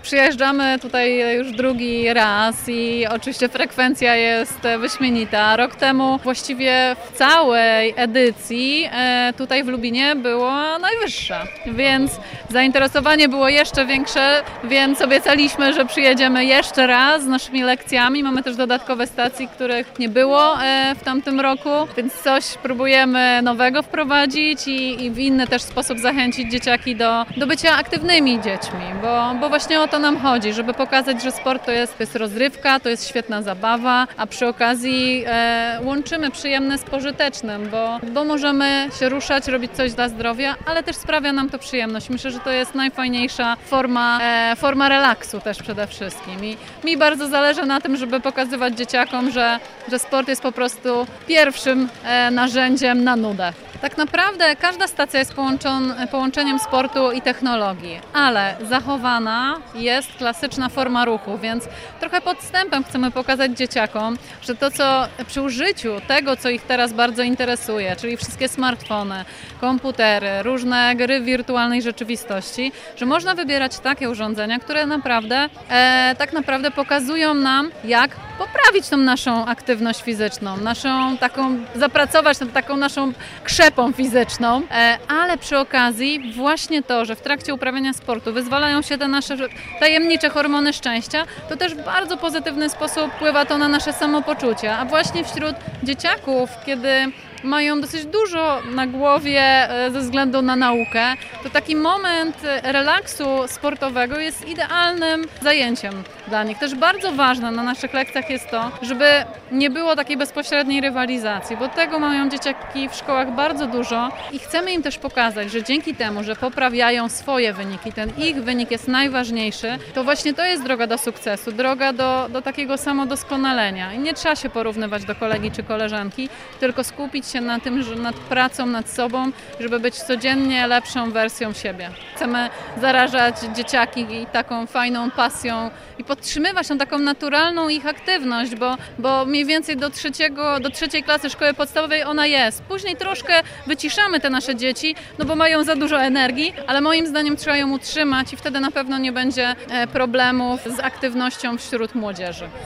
Przyjeżdżamy tutaj już drugi raz i oczywiście frekwencja jest wyśmienita. Rok temu właściwie w całej edycji tutaj w Lubinie była najwyższa, więc zainteresowanie było jeszcze większe, więc obiecaliśmy, że przyjedziemy jeszcze raz z naszymi lekcjami. Mamy też dodatkowe stacje, których nie było w tamtym roku, więc coś próbujemy nowego wprowadzić i w inny też sposób zachęcić dzieciaki do bycia aktywnymi dziećmi, bo właśnie o to nam chodzi, żeby pokazać, że sport to jest rozrywka, to jest świetna zabawa, a przy okazji łączymy przyjemne z pożytecznym, bo możemy się ruszać, robić coś dla zdrowia, ale też sprawia nam to przyjemność. Myślę, że to jest najfajniejsza forma relaksu też przede wszystkim. I mi bardzo zależy na tym, żeby pokazywać dzieciakom, że sport jest po prostu pierwszym narzędziem na nudę. Tak naprawdę każda stacja jest połączeniem sportu i technologii, ale zachowana jest klasyczna forma ruchu, więc trochę podstępem chcemy pokazać dzieciakom, że to, co przy użyciu tego, co ich teraz bardzo interesuje, czyli wszystkie smartfony, komputery, różne gry wirtualnej rzeczywistości, że można wybierać takie urządzenia, które tak naprawdę pokazują nam, jak poprawić tą naszą aktywność fizyczną, zapracować nad taką naszą krzepą fizyczną, ale przy okazji właśnie to, że w trakcie uprawiania sportu wyzwalają się te nasze tajemnicze hormony szczęścia, to też w bardzo pozytywny sposób wpływa to na nasze samopoczucie, a właśnie wśród dzieciaków, kiedy mają dosyć dużo na głowie ze względu na naukę, to taki moment relaksu sportowego jest idealnym zajęciem dla nich. Też bardzo ważne na naszych lekcjach jest to, żeby nie było takiej bezpośredniej rywalizacji, bo tego mają dzieciaki w szkołach bardzo dużo i chcemy im też pokazać, że dzięki temu, że poprawiają swoje wyniki, ten ich wynik jest najważniejszy, to właśnie to jest droga do sukcesu, droga do takiego samodoskonalenia. I nie trzeba się porównywać do kolegi czy koleżanki, tylko skupić się na tym, że nad pracą nad sobą, żeby być codziennie lepszą wersją siebie. Chcemy zarażać dzieciaki taką fajną pasją i podtrzymywać tą taką naturalną ich aktywność, bo mniej więcej do trzeciej klasy szkoły podstawowej ona jest. Później troszkę wyciszamy te nasze dzieci, no bo mają za dużo energii, ale moim zdaniem trzeba ją utrzymać i wtedy na pewno nie będzie problemów z aktywnością wśród młodzieży.